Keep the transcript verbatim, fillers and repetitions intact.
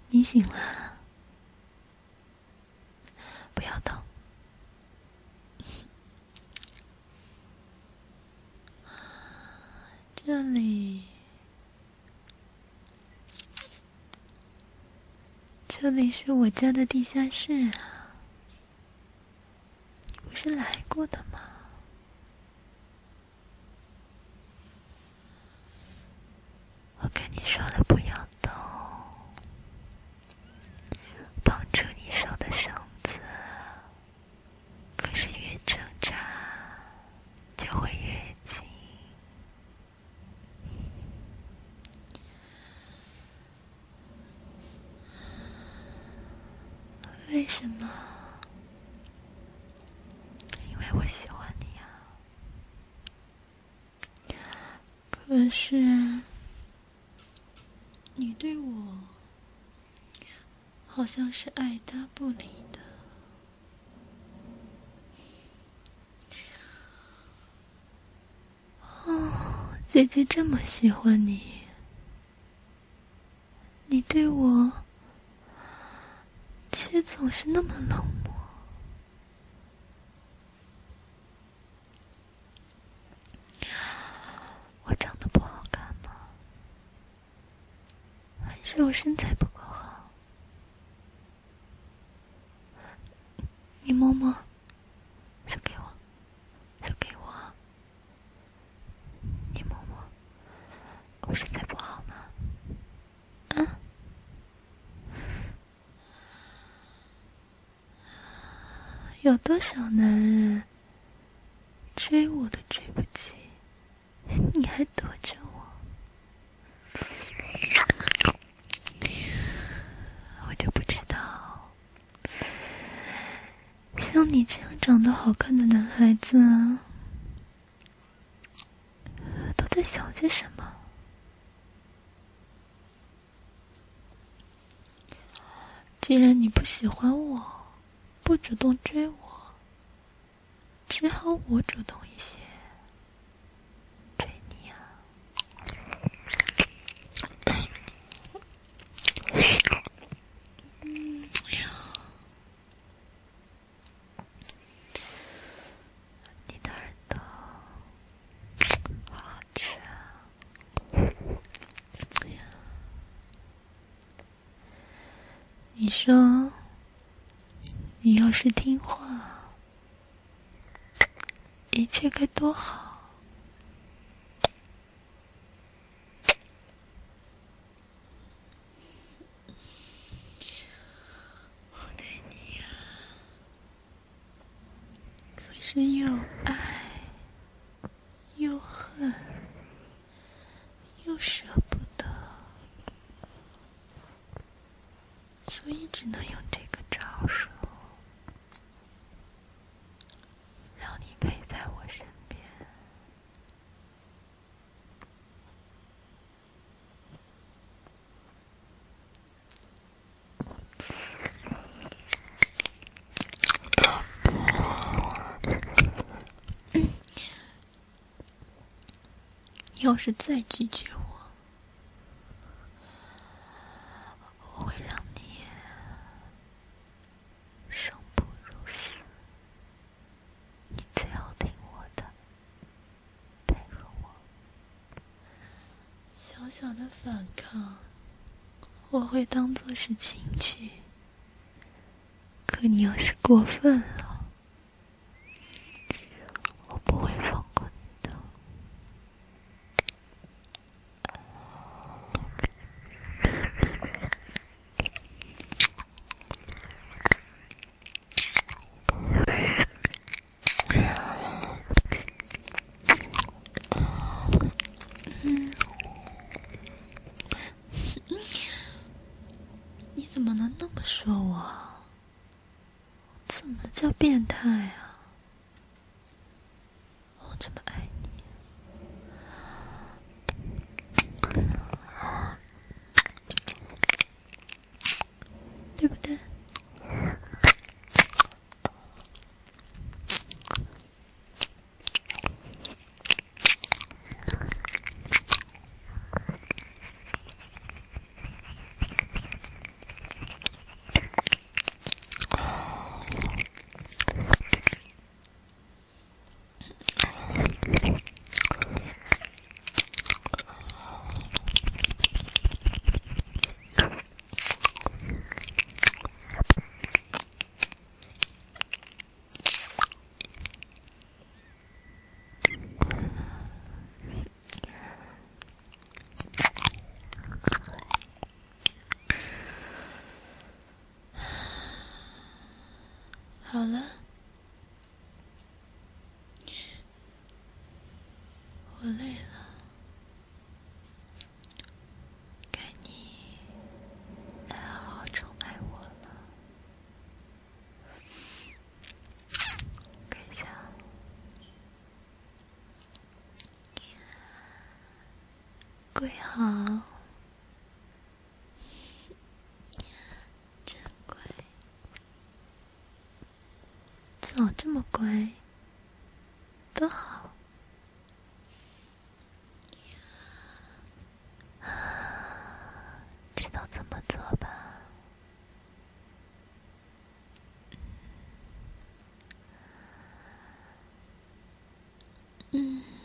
你醒了，不要动。这里，这里是我家的地下室啊，你不是来过的吗？我跟你说了不要动，绑住你手的绳子，可是越挣扎就会越紧。为什么？因为我喜欢你啊。可是你对我好像是爱答不理的。哦，姐姐这么喜欢你，你对我却总是那么冷漠。我长得不好看吗？还是我身材不够好？你摸摸，手给我，手给我。你摸摸，我身材不好吗？啊？有多少男人追我都追不起，你还躲着我，我就不知道，像你这样长得好看的男孩子啊，都在想些什么？既然你不喜欢我，不主动追我，只好我主动一些追你啊。嗯呀，你的耳朵好好吃啊。哎呀，你说你要是听话，一切该多好。我对你呀，可是又爱又恨又舍不得，所以只能用这个招数，让你陪在我身边。要是再拒绝我，我会让你生不如死。你最好听我的，配合我。小小的反抗，我会当作是情趣。可你要是过分了，我不会放过你的。你怎么能那么说我？怎么叫变态啊？我这么爱你，对不对？ 了，我累了，该你来好好宠爱我了。跪下，跪好，真乖，早这么乖，多好。知道怎么做吧？嗯。